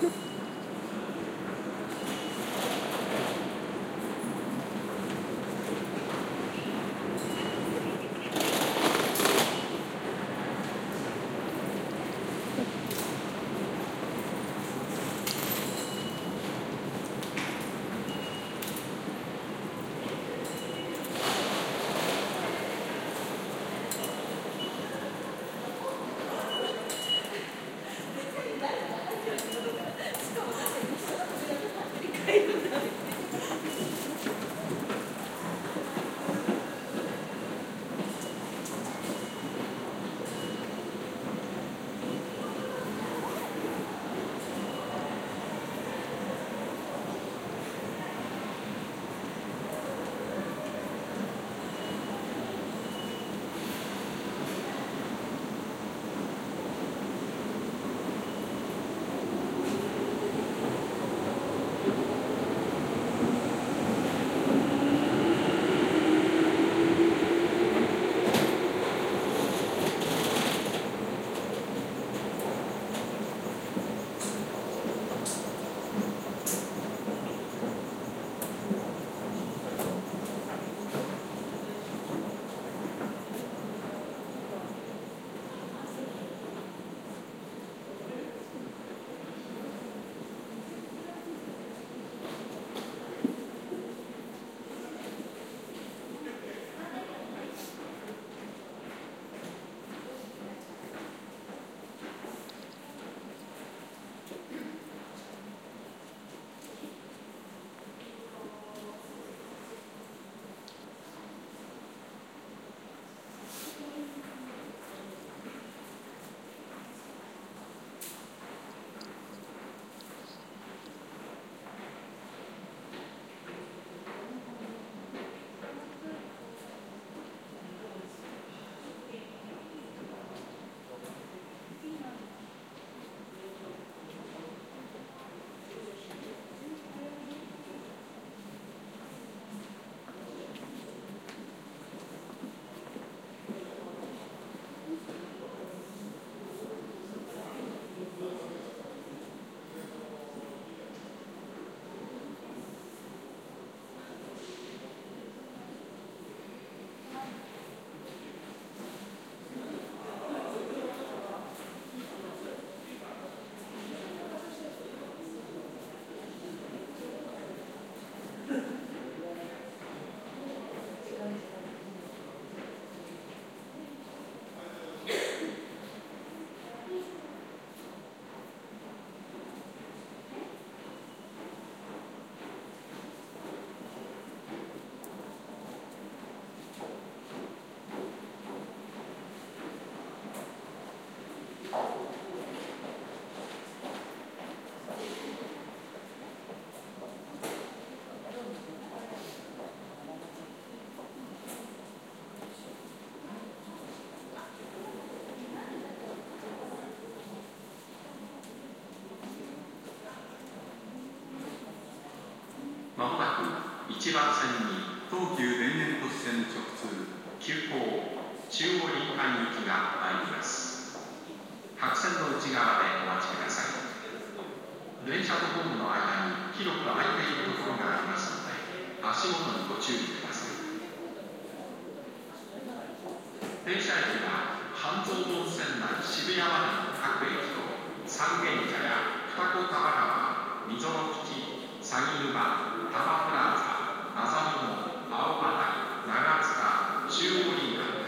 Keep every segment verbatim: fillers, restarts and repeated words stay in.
まもなくいちばん線に東急田園都市線直通急行中央林間行きが参ります。白線の内側でお待ちください。電車とホームの間に広く空いているところがありますので、足元にご注意ください。停車駅は半蔵門線内渋谷までの各駅と三軒茶屋、二子玉川、溝の口、鷺沼、多摩プラザ、麻布、青葉台、長塚、中央林間です。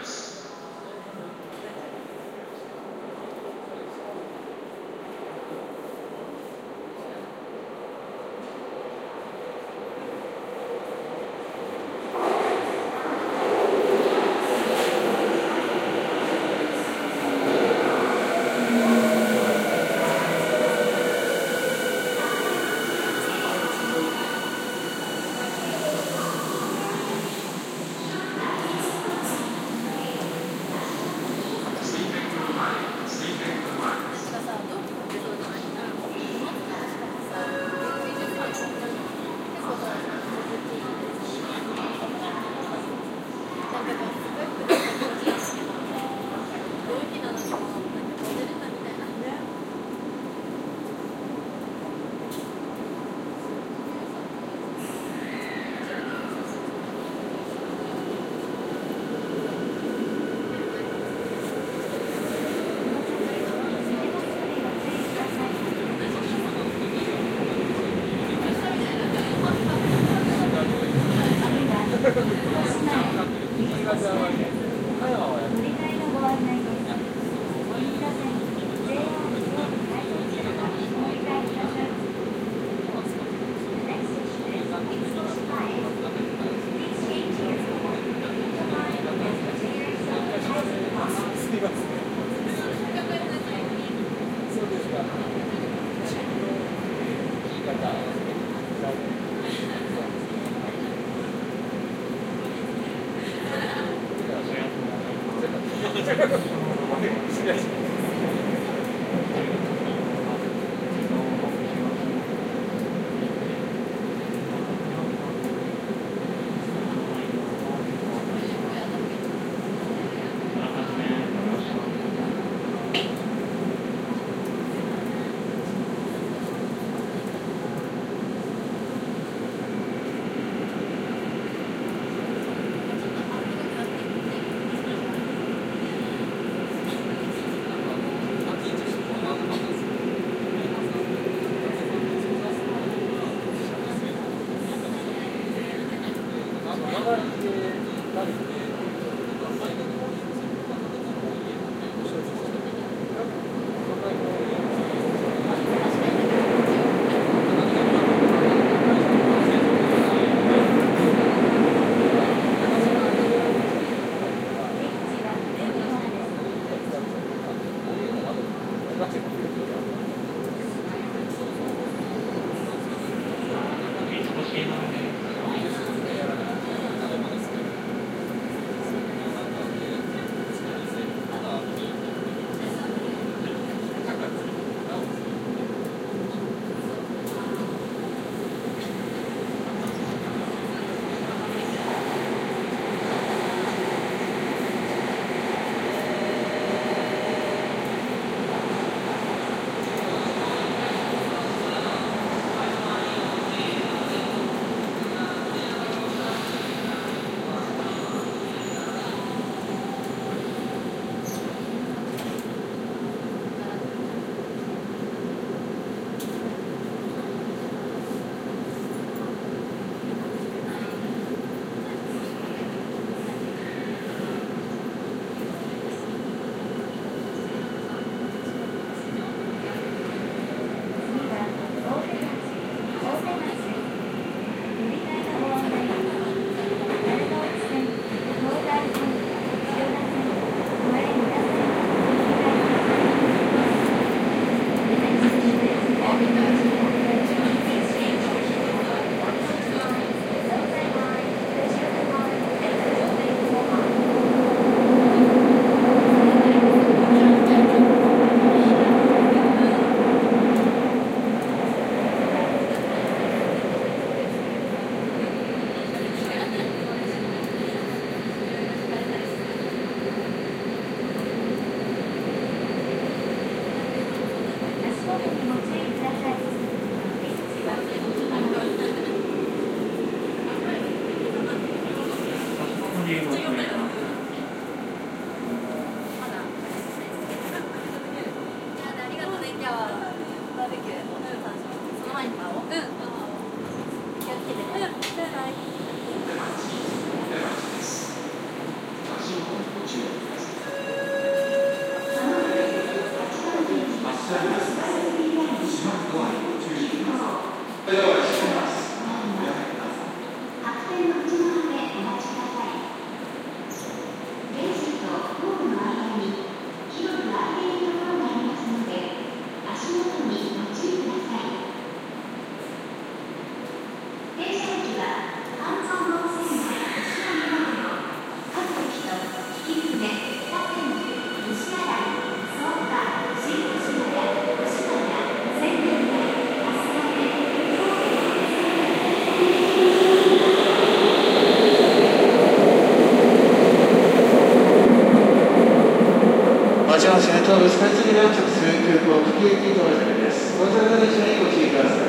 東武スカイツリーを直す空港各駅到着です。到着の列車にご注意ください。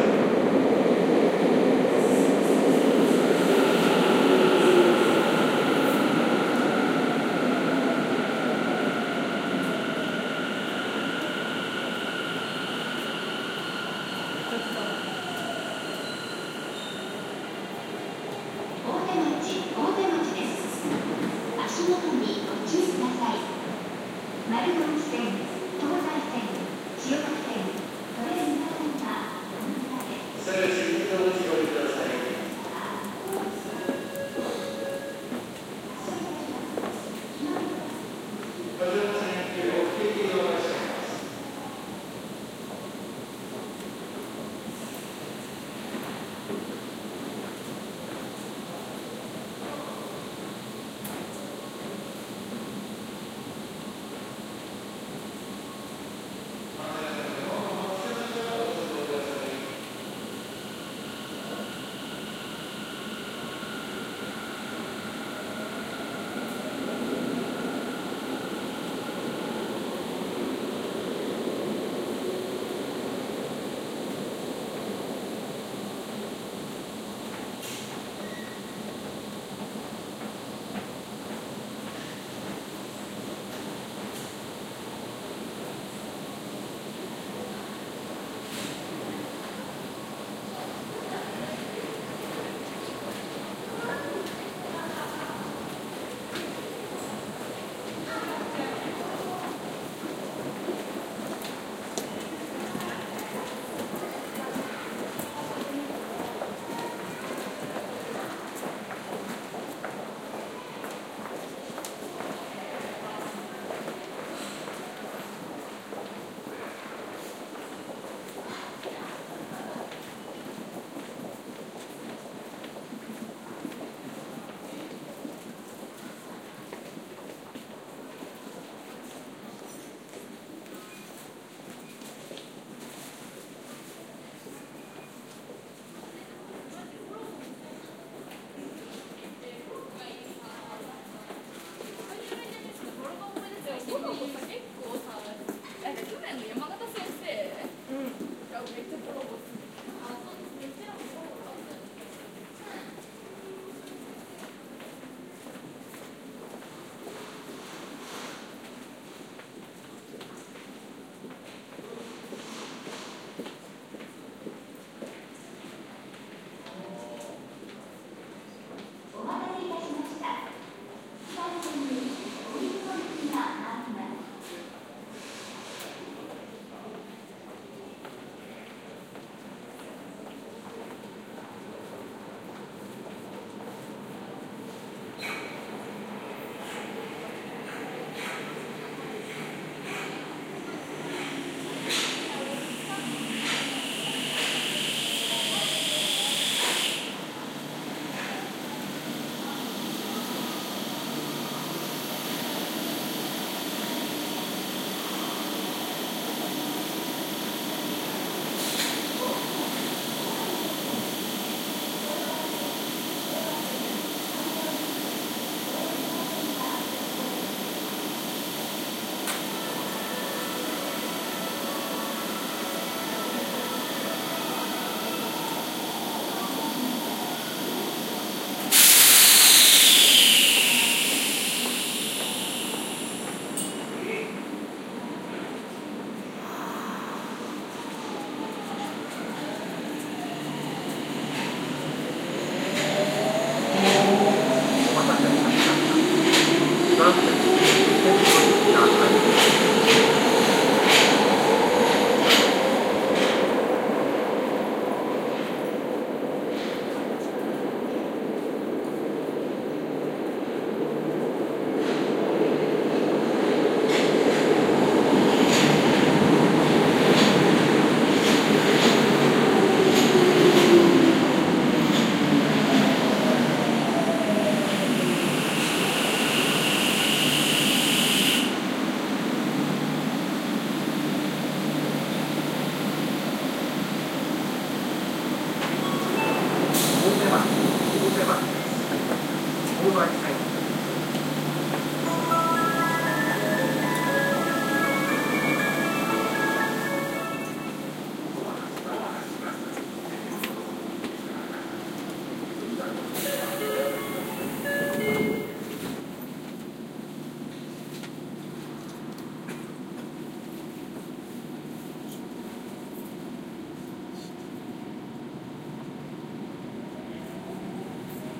丸ノ内線、東西線、塩崎線、都営三田線はこの裏です。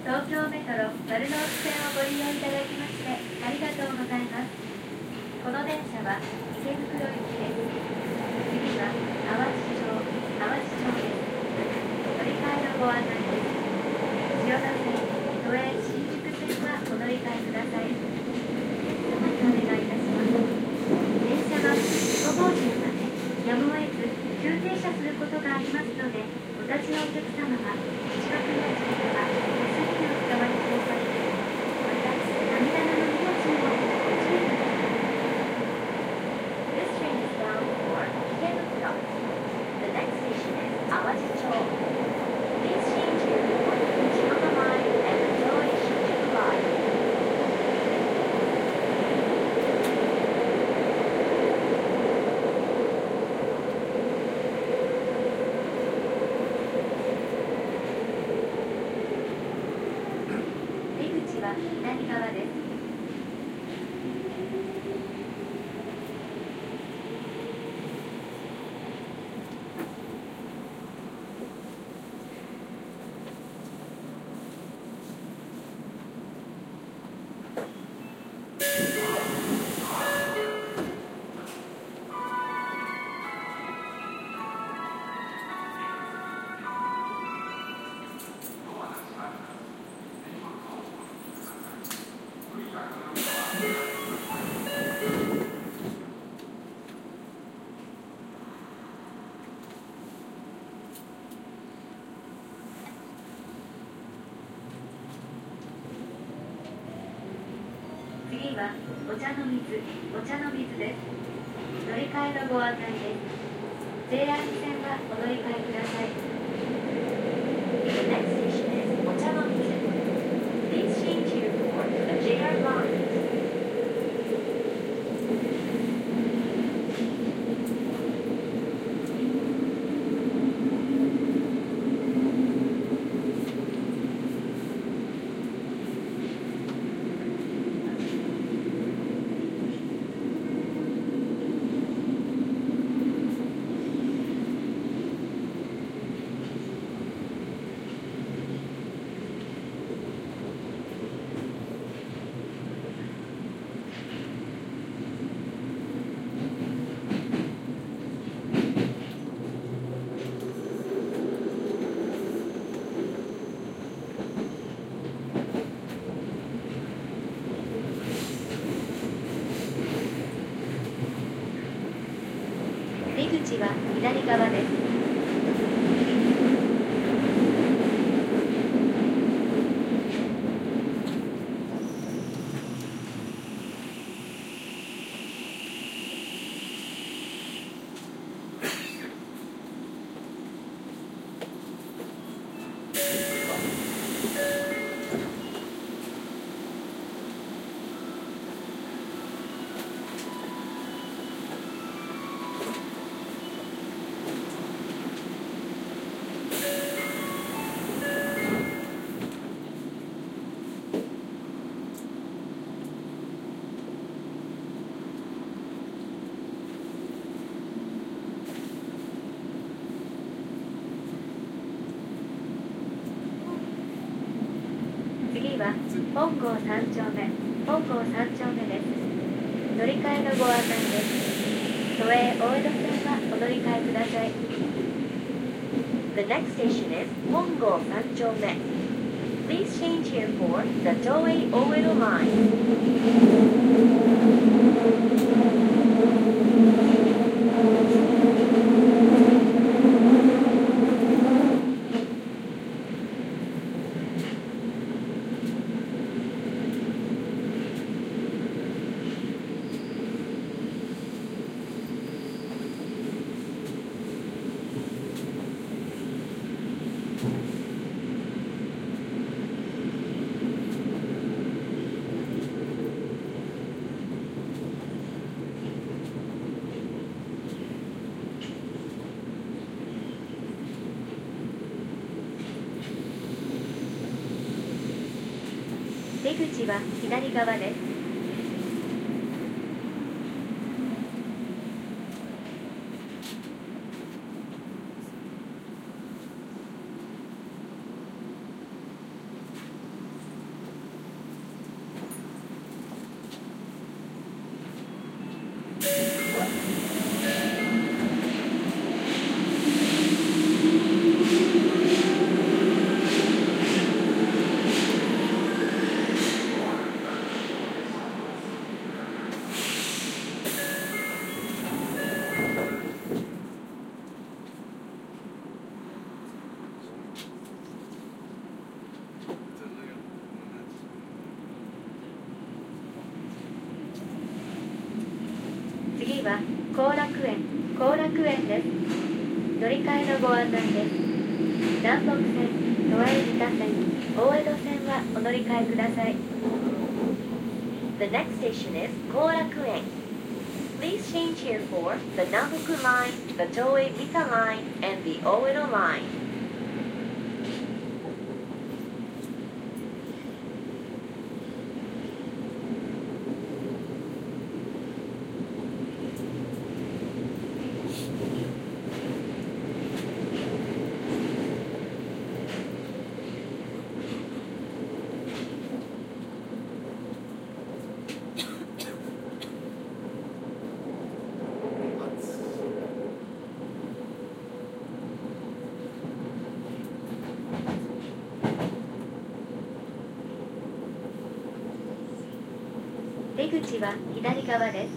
東京メトロ丸ノ内線をご利用いただきましてありがとうございます。この電車は池袋行きです。次は淡路町、淡路町です。乗り換えのご案内です。千代田線、都営新宿線はお乗り換えください。お待ちお願いいたします。電車は事故防止のためやむを得ず急停車することがありますので、お立ちのお客様は近くの地域は手すりをお使わりください。また、涙の荷物もご注意ください。This train is bound for Ikebukuro. The next station is Awaji-cho. Please change your for the Chiyoda Line and the Toei Shinjuku Line.左側です。次はお茶の水、お茶の水です。乗り換えのご案内です。ジェイアール 線はお乗り換えください。The next station is お茶の水。Please change here for the ジェイアール line.出口は左側です。次は本郷三丁目、本郷三丁目です。乗り換えのご案内です。都営大江戸線はお乗り換えください。The next station is 本郷三丁目。Please change here for the Toei Oedo Line.出口は左側です。 後楽園です。乗り換えのご案内です。南北線、都営三田線、大江戸線はお乗り換えください。The next station is Korakuen. Please change here for the Namboku Line, the Toei Mita Line, and the Oedo Line. 出口は左側です。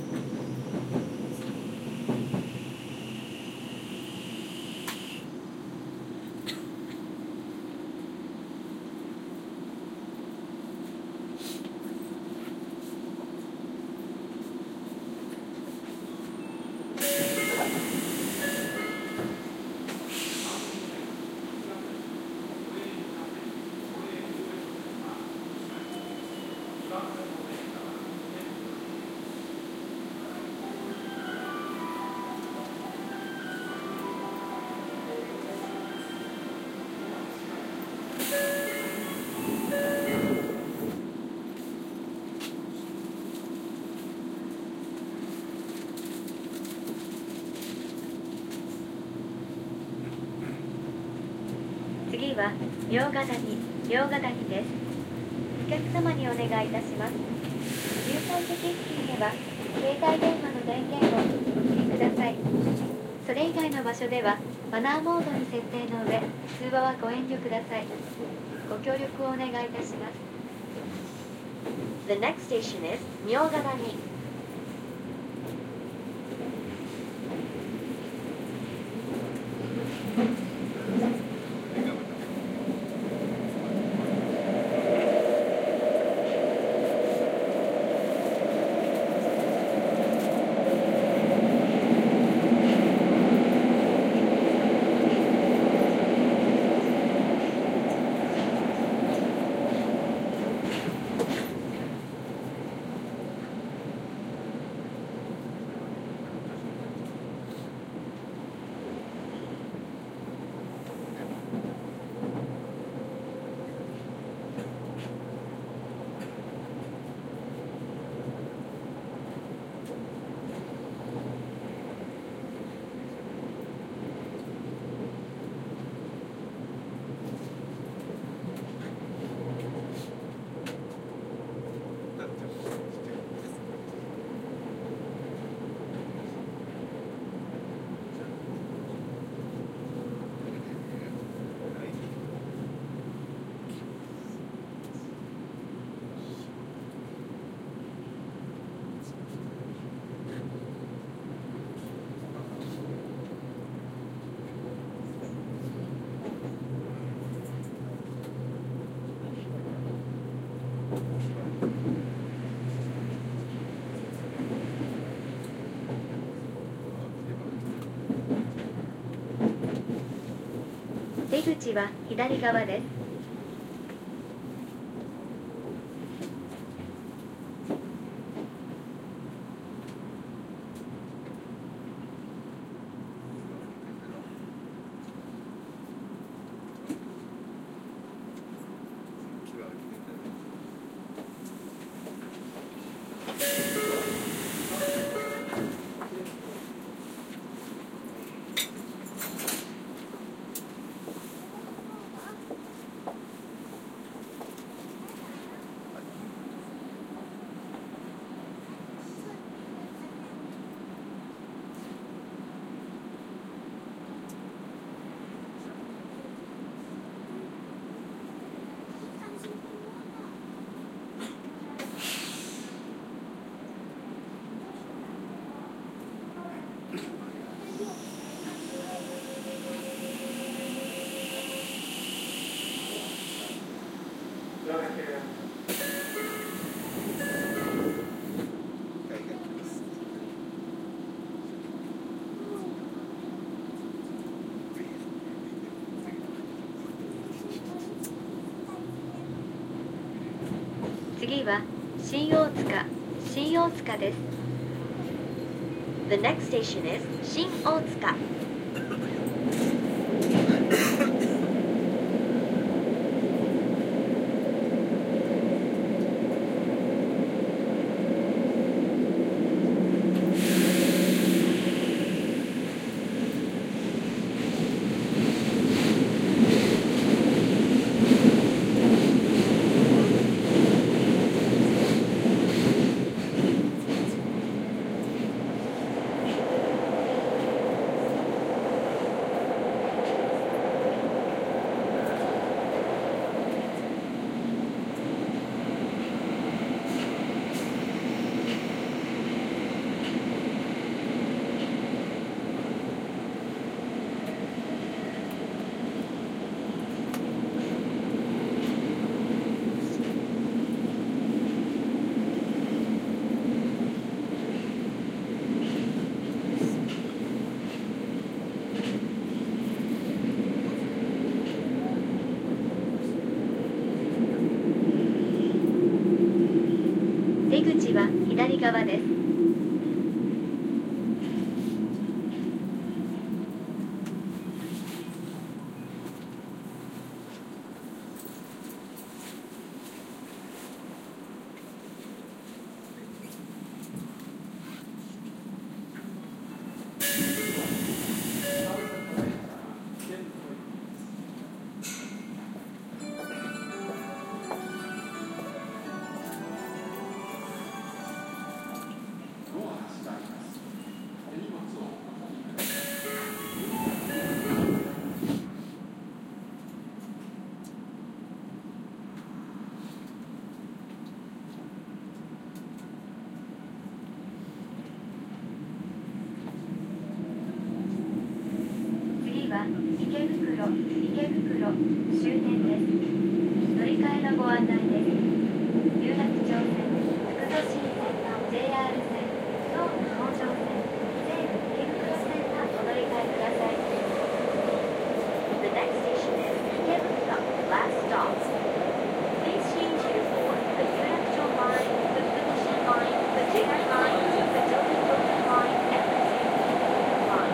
次は茗荷谷、茗荷谷です。お客様にお願いいたします。入館席付近では携帯電話の電源をお切りください。それ以外の場所ではマナーモードに設定の上、通話はご遠慮ください。ご協力をお願いいたします。The next station is 茗荷谷。出口は左側です。 次は新大塚、新大塚です。The next station is 新大塚。出口は左側です。池袋、池袋終点です。乗り換えのご案内です。有楽町線、副都心線、ジェイアール 線、東武本庄線、西武池袋線がお乗り換えください。The next station is 池袋 last stop. Please change here for the 有楽町 line, the 副都心 line, the ジェイアール line, the 東武東京 line, and the 西武池袋 line.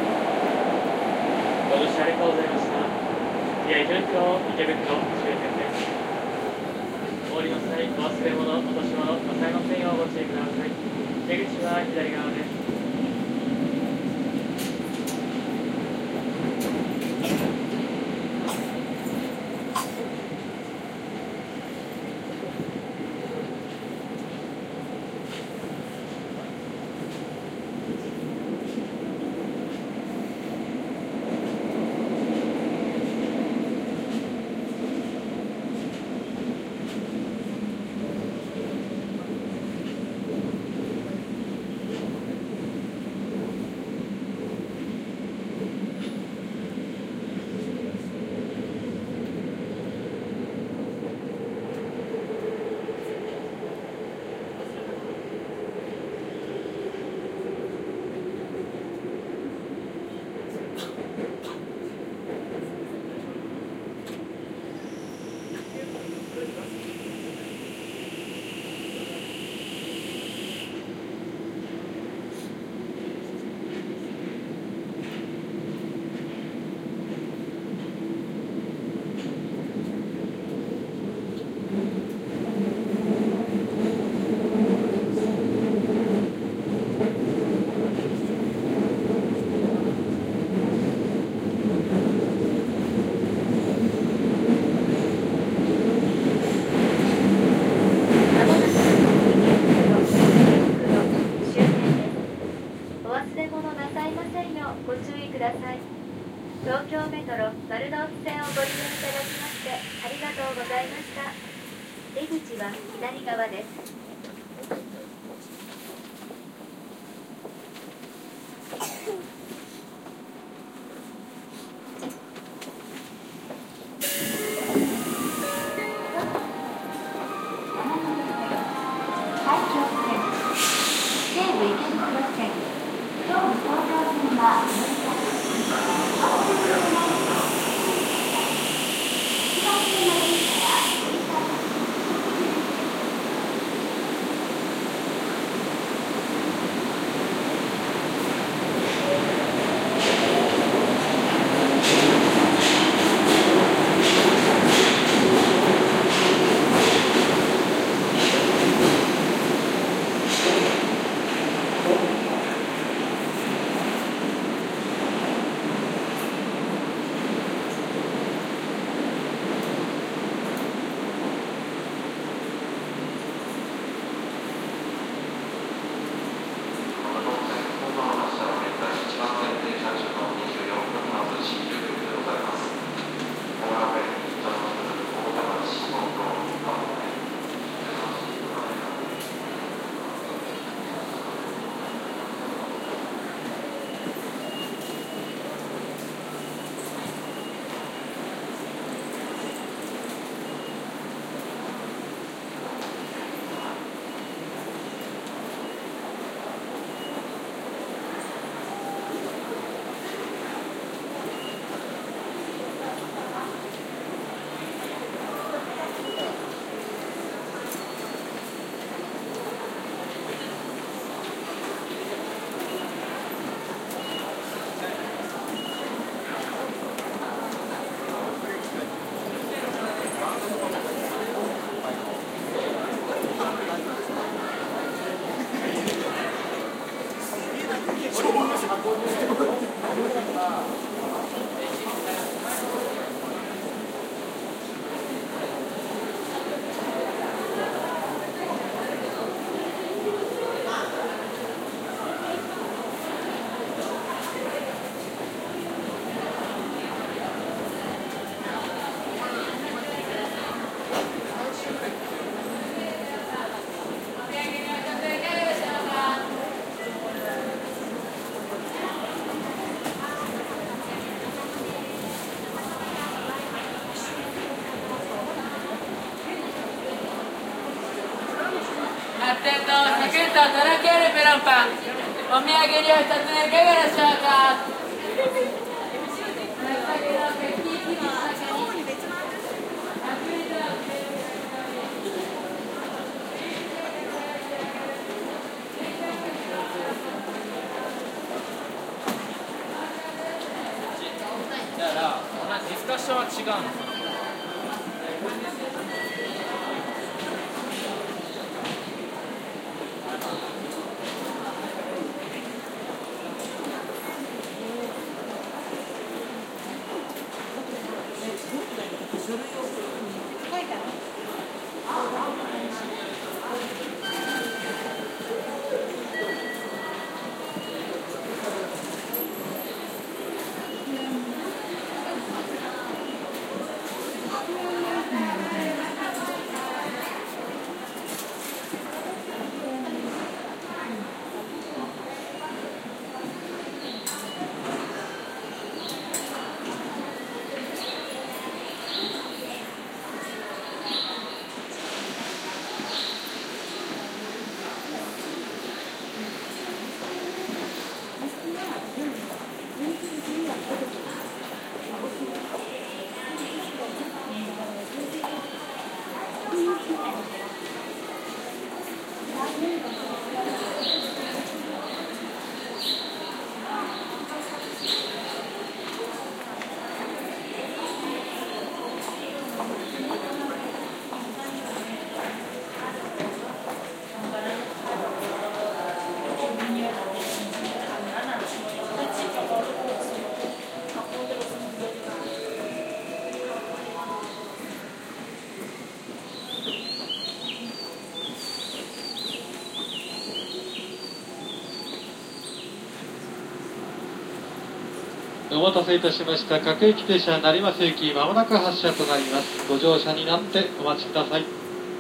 ご乗車ありがとうございました。次は有楽町池袋終点です。お降りの際、お忘れ物、落とし物、なさいませんようご注意ください。出口は左側です。 東京メトロ丸の内線をご利用いただきましてありがとうございました。出口は左側です。 埼京線、西武池袋線、東武東京線は店のサクッととろけるメロンパン、お土産料一つ目いかがでしょうか。 だからディスカッションは違うの。 お待たせいたしました。各駅停車成増駅、まもなく発車となります。ご乗車になってお待ちください。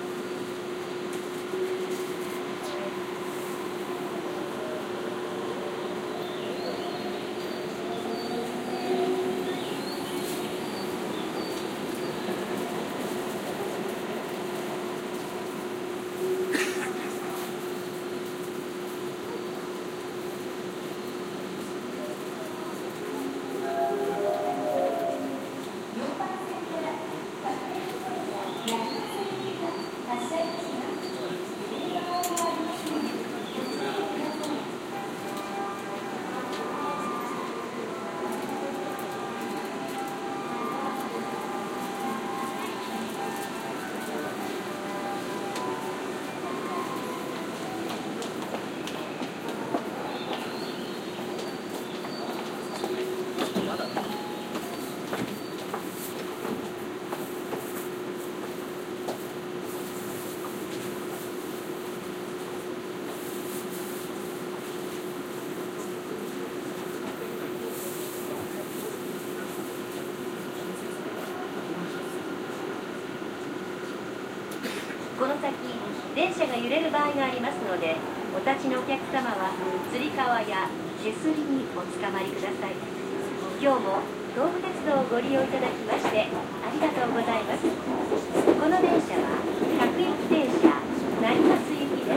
この先、電車が揺れる場合がありますので、お立ちのお客様はつり革や手すりにおつかまりください。今日も東武鉄道をご利用いただきましてありがとうございます。この電車は各駅停車成増行きです。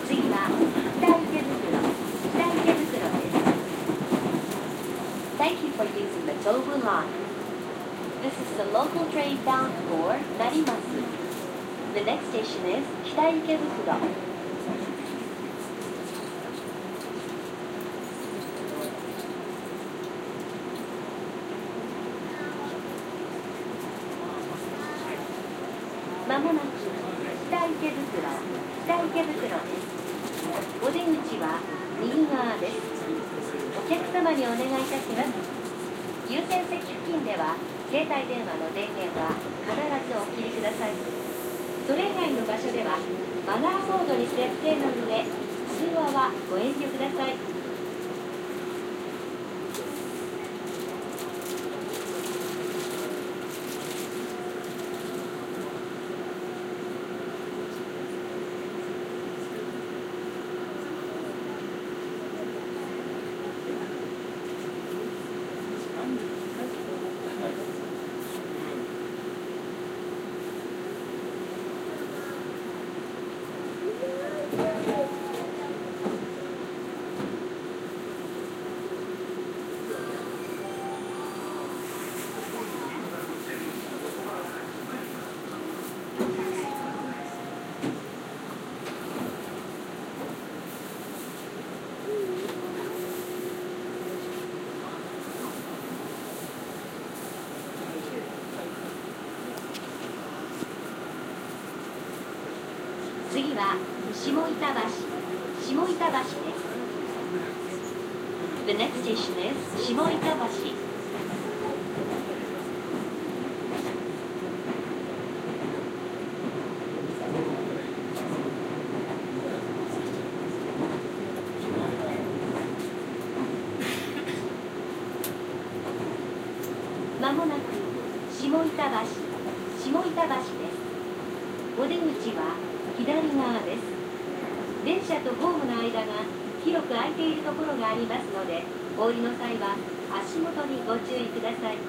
次は北池袋、北池袋です。Thank you for using the Tobu line. This is the local train bound for Narimasu. The next station is 北池袋. まもなく北池袋、北池袋です。お出口は右側です。お客様にお願いいたします。優先席付近では携帯電話の電源は必ずお切りください。それ以外の場所ではマナーモードに設定の上、通話はご遠慮ください。 は下板橋、下板橋です。The next station is 下板橋。まもなく下板橋、下板橋です。お出口は左側です。電車とホームの間が広く空いているところがありますので、お降りの際は足元にご注意ください。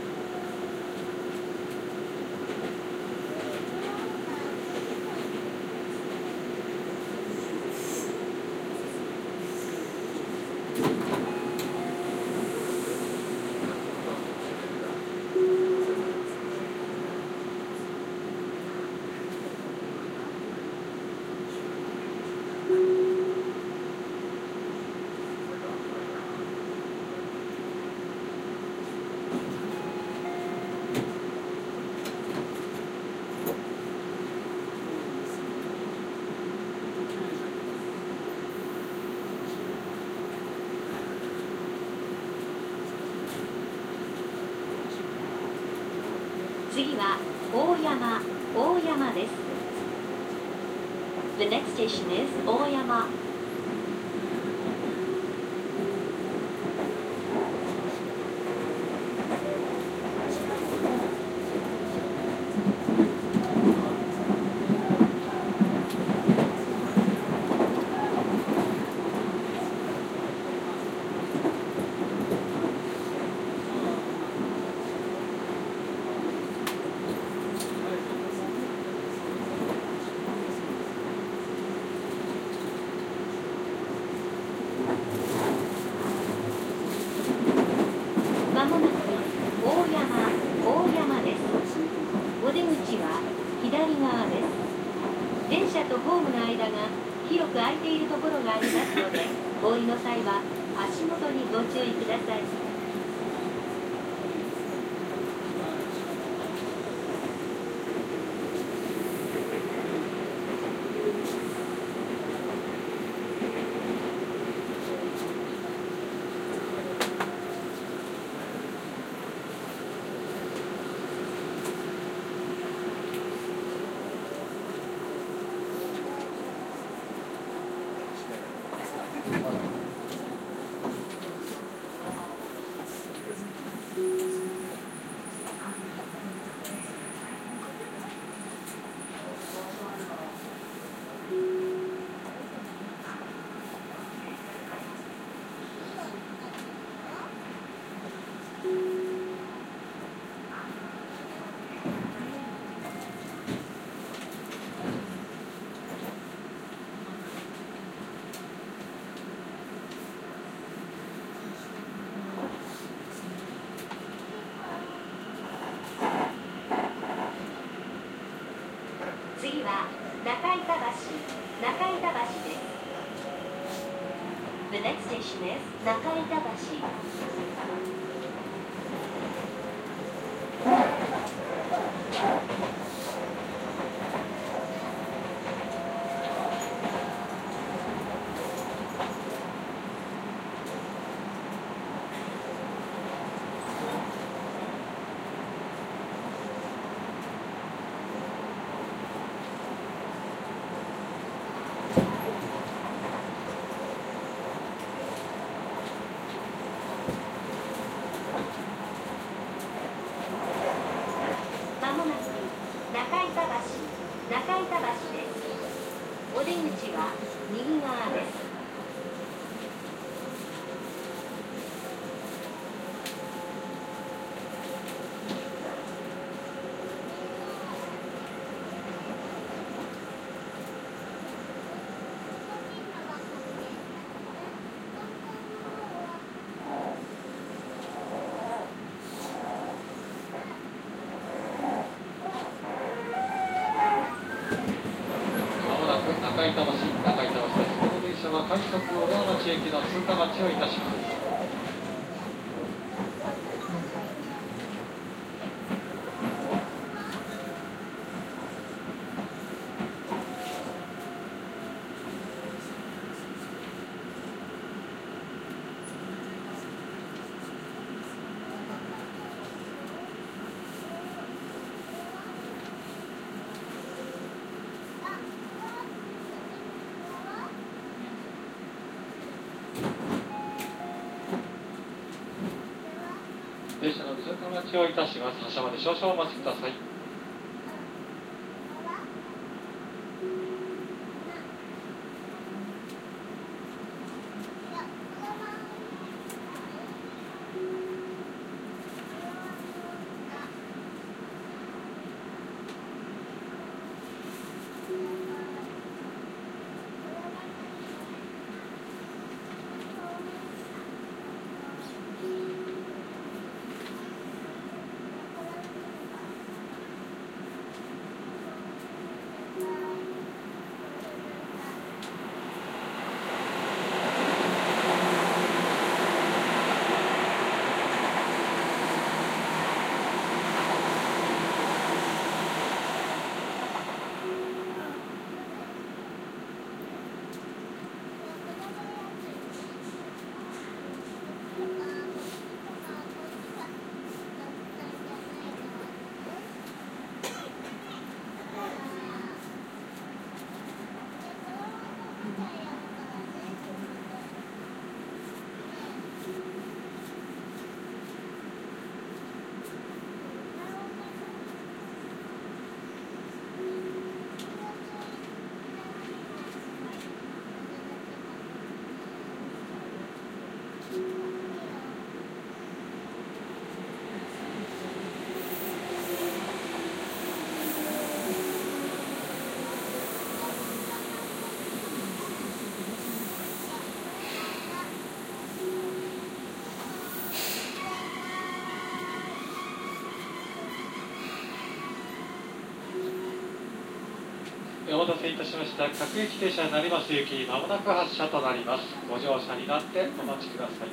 次は大山、大山です。The next station is 大山。まもなく大山、大山です。お出口は左側です。電車とホームの間が広く空いているところがありますので、お降りの際は足元にご注意ください。次は中板橋、中板橋です。The next station is 中板橋。まもなく中板橋、中板橋です。お出口は右側です。 中板橋、中板橋です。この電車は快速小川町駅の通過待ちをいたします。 列車の通過待ちをいたします。発車まで少々お待ちください。お待たせいたしました。各駅停車成増行き、まもなく発車となります。ご乗車になってお待ちください。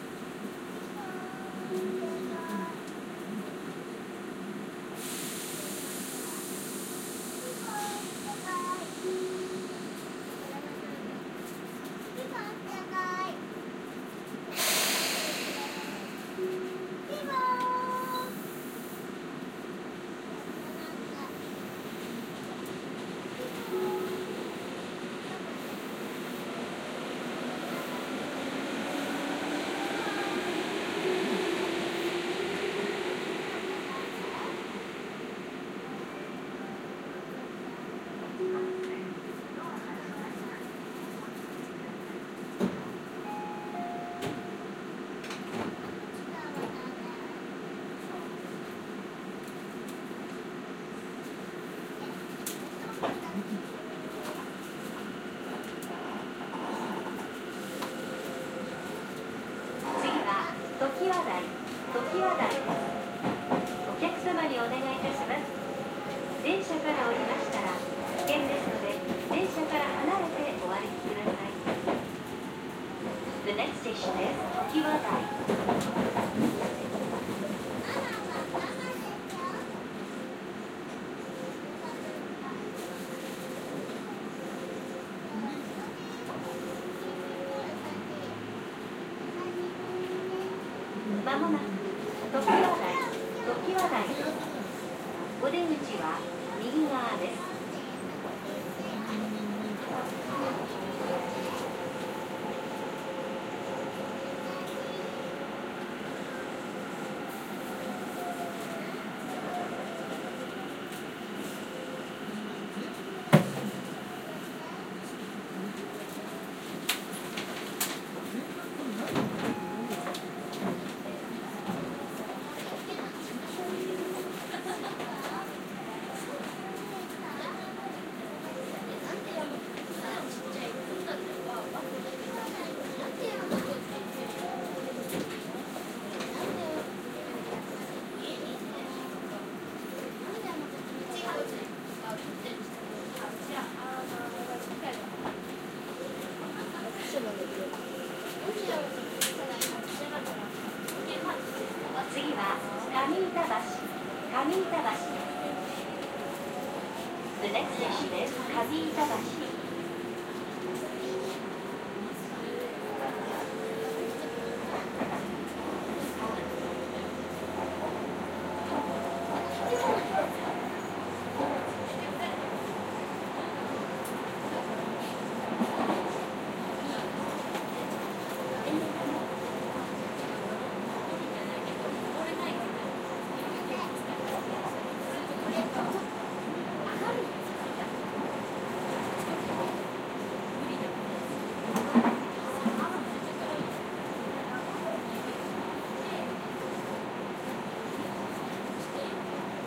常盤台、常盤台です。お客様にお願いいたします。電車から降りましたら危険ですので、電車から離れてお歩きください。The next station is 常盤台。まもなく常盤台、常盤台です。お出口は右側です。次は上板橋、上板橋です。The next station is 上板橋。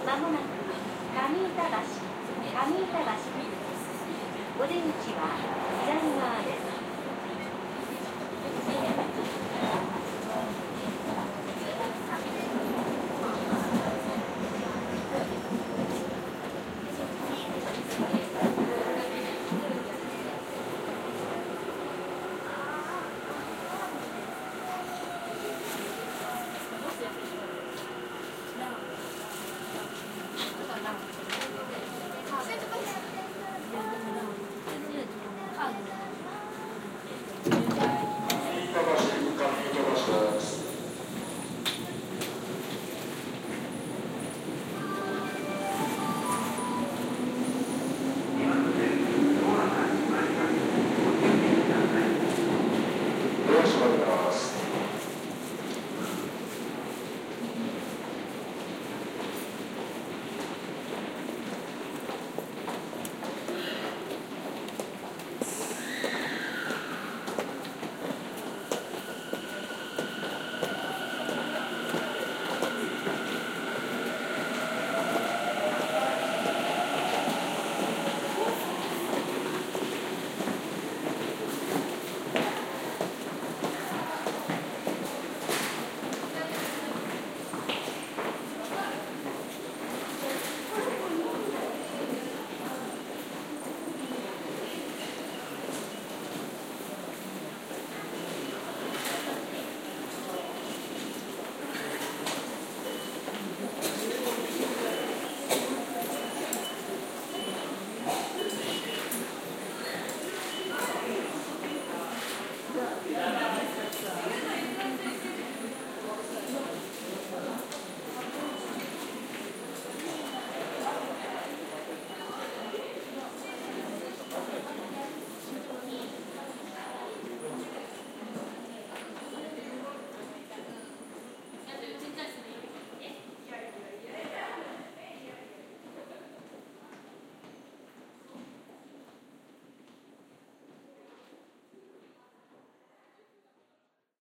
まもなく上板橋、上板橋です。お出口は左側です。